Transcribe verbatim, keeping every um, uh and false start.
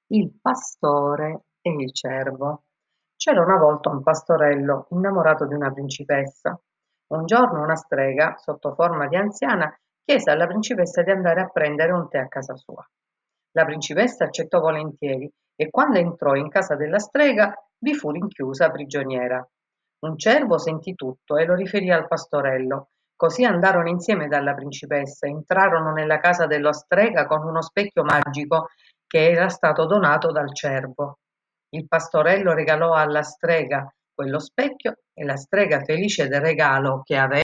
Il pastore e il cervo. C'era una volta un pastorello innamorato di una principessa. Un giorno una strega, sotto forma di anziana, chiese alla principessa di andare a prendere un tè a casa sua. La principessa accettò volentieri e quando entrò in casa della strega vi fu rinchiusa prigioniera. Un cervo sentì tutto e lo riferì al pastorello. Così andarono insieme dalla principessa, entrarono nella casa della strega con uno specchio magico che era stato donato dal cervo. Il pastorello regalò alla strega quello specchio e la strega, felice del regalo che aveva,